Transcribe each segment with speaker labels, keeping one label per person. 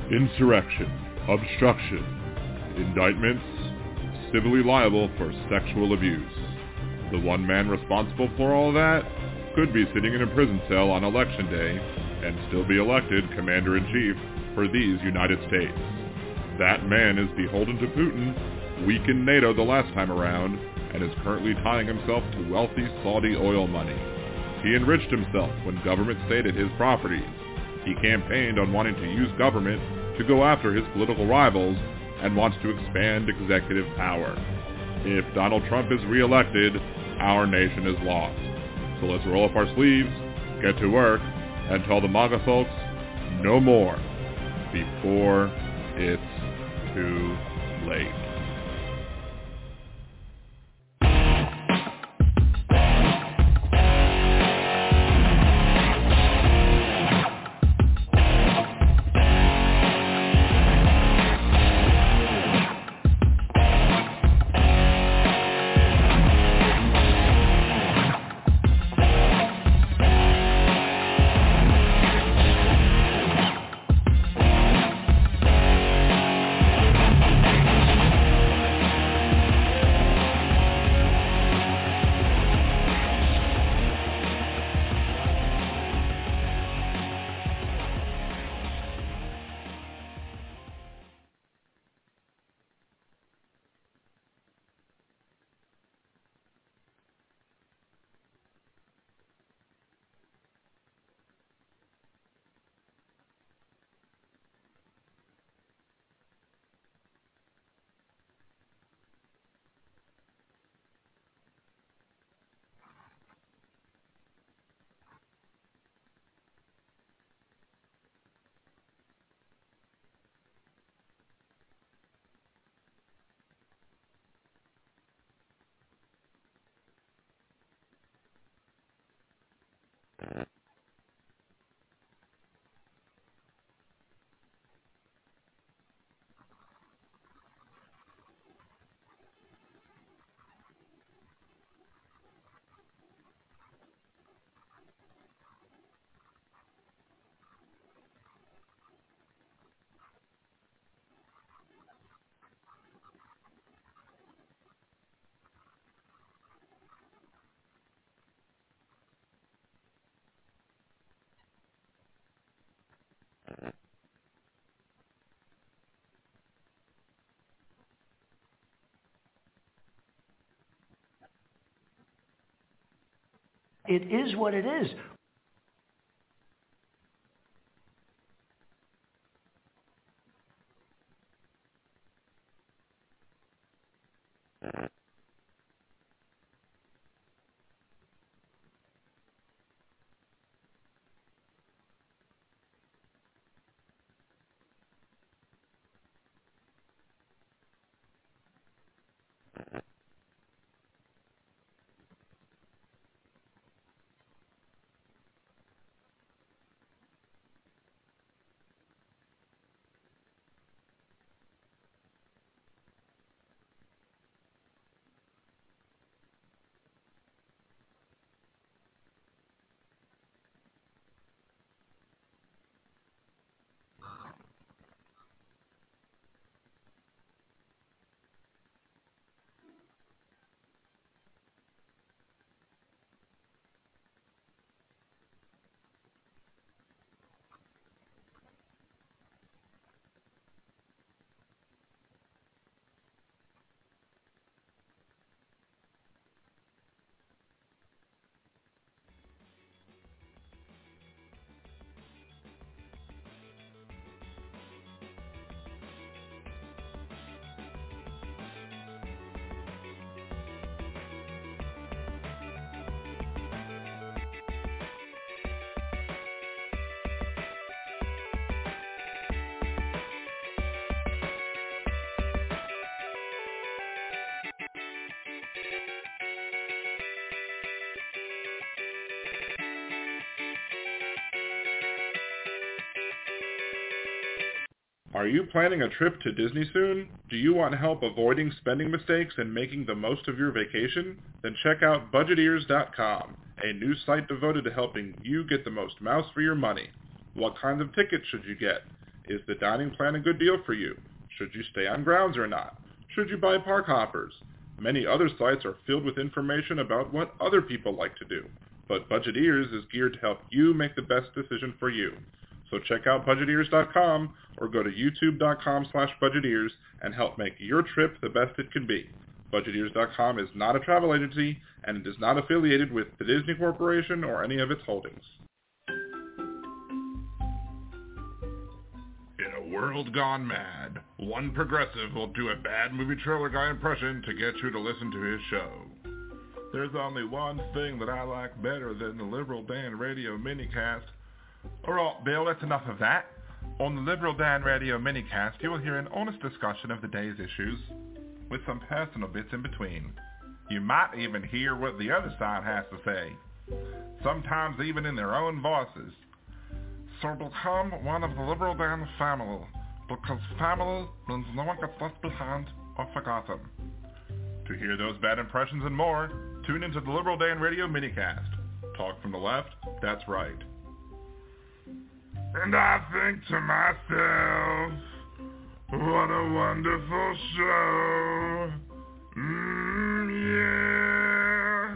Speaker 1: insurrection, obstruction, indictments, civilly liable for sexual abuse. The one man responsible for all that could be sitting in a prison cell on Election Day and still be elected Commander-in-Chief for these United States. That man is beholden to Putin, weakened NATO the last time around, and is currently tying himself to wealthy Saudi oil money. He enriched himself when government stayed at his properties. He campaigned on wanting to use government to go after his political rivals and wants to expand executive power. If Donald Trump is reelected, our nation is lost. So let's roll up our sleeves, get to work, and tell the MAGA folks no more before it's too late.
Speaker 2: It is what it is.
Speaker 1: Are you planning a trip to Disney soon? Do you want help avoiding spending mistakes and making the most of your vacation? Then check out Budgeteers.com, a new site devoted to helping you get the most mouse for your money. What kinds of tickets should you get? Is the dining plan a good deal for you? Should you stay on grounds or not? Should you buy park hoppers? Many other sites are filled with information about what other people like to do, but Budgeteers is geared to help you make the best decision for you. So check out Budgeteers.com or go to YouTube.com/Budgeteers and help make your trip the best it can be. Budgeteers.com is not a travel agency, and it is not affiliated with the Disney Corporation or any of its holdings. In a world gone mad, one progressive will do a bad movie trailer guy impression to get you to listen to his show. There's only one thing that I like better than the Liberal Dan Radio minicast. Alright, Bill, that's enough of that. On the Liberal Dan Radio minicast, you will hear an honest discussion of the day's issues, with some personal bits in between. You might even hear what the other side has to say, sometimes even in their own voices. So become one of the Liberal Dan family, because family means no one gets left behind or forgotten. To hear those bad impressions and more, tune into the Liberal Dan Radio minicast. Talk from the left, that's right. And I think to myself, what a wonderful show. Yeah.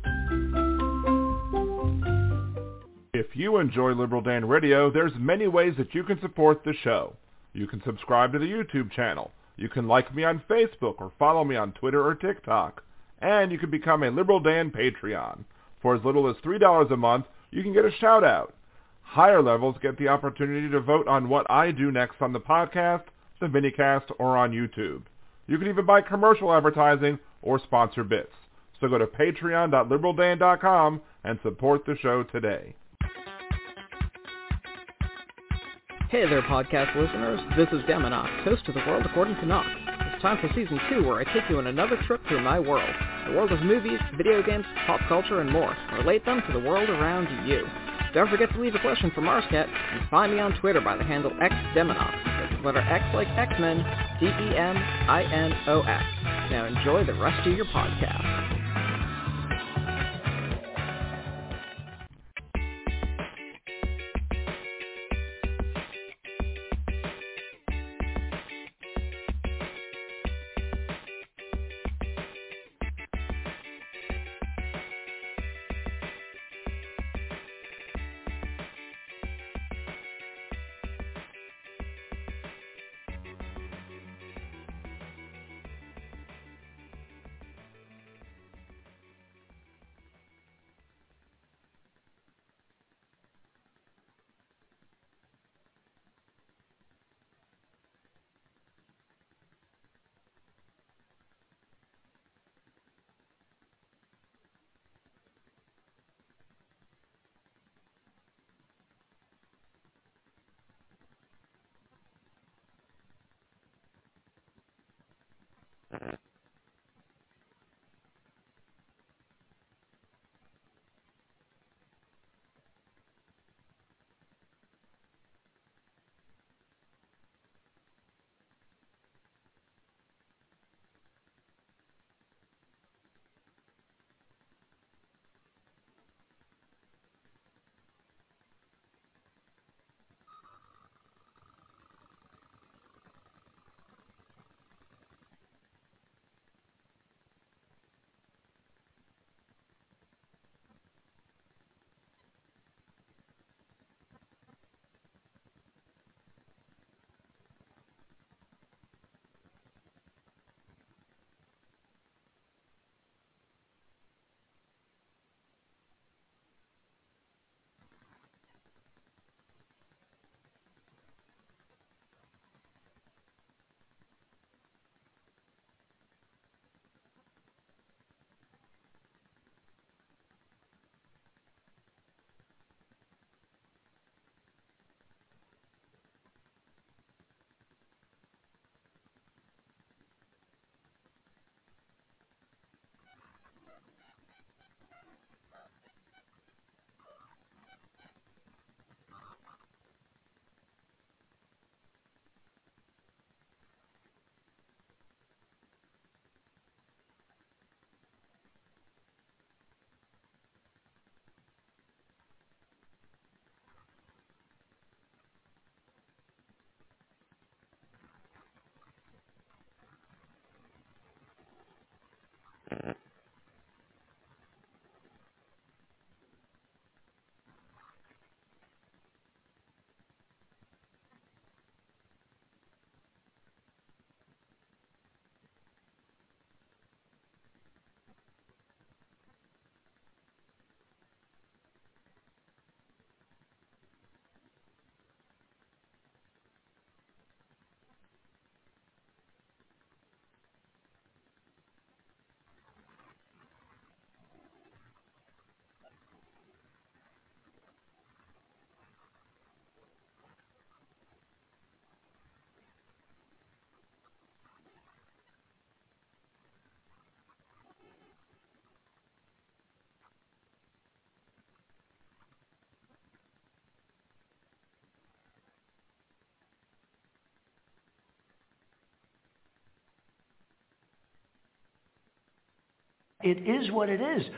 Speaker 1: If you enjoy Liberal Dan Radio, there's many ways that you can support the show. You can subscribe to the YouTube channel. You can like me on Facebook or follow me on Twitter or TikTok. And you can become a Liberal Dan Patreon. For as little as $3 a month, you can get a shout-out. Higher levels get the opportunity to vote on what I do next on the podcast, the minicast, or on YouTube. You can even buy commercial advertising or sponsor bits. So go to patreon.liberaldan.com and support the show today.
Speaker 3: Hey there, podcast listeners. This is Deminox, host of The World According to Knox. It's time for Season 2, where I take you on another trip through my world. The world of movies, video games, pop culture, and more. Relate them to the world around you. Don't forget to leave a question for Marscat, and find me on Twitter by the handle XDeminox. That's the letter X like X-Men, DEMINOX. Now enjoy the rest of your podcast.
Speaker 2: It is what it is.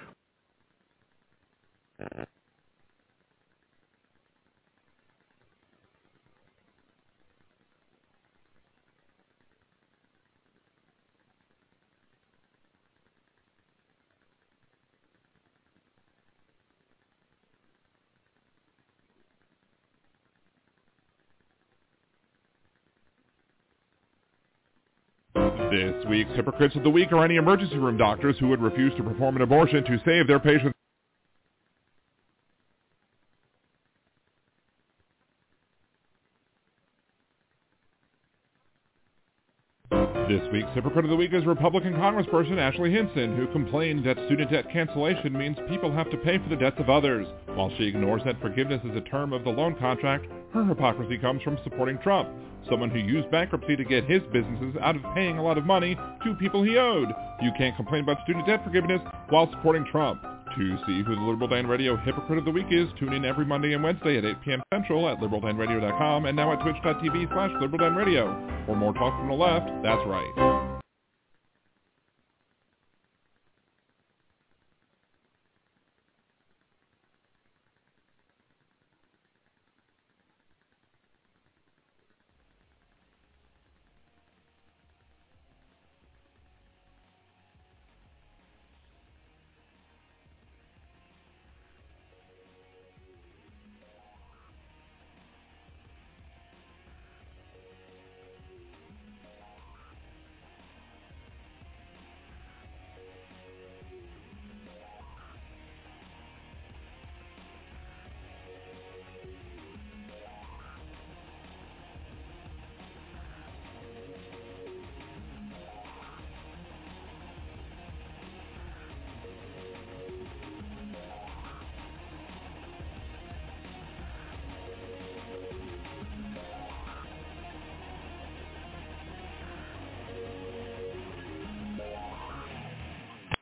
Speaker 1: This week's Hypocrites of the Week are any emergency room doctors who would refuse to perform an abortion to save their patients. This week's Hypocrite of the Week is Republican Congressperson Ashley Hinson, who complained that student debt cancellation means people have to pay for the debts of others. While she ignores that forgiveness is a term of the loan contract, her hypocrisy comes from supporting Trump, someone who used bankruptcy to get his businesses out of paying a lot of money to people he owed. You can't complain about student debt forgiveness while supporting Trump. To see who the Liberal Dan Radio Hypocrite of the Week is, tune in every Monday and Wednesday at 8 p.m. Central at liberaldanradio.com and now at twitch.tv/liberaldanradio. For more talk from the left, that's right.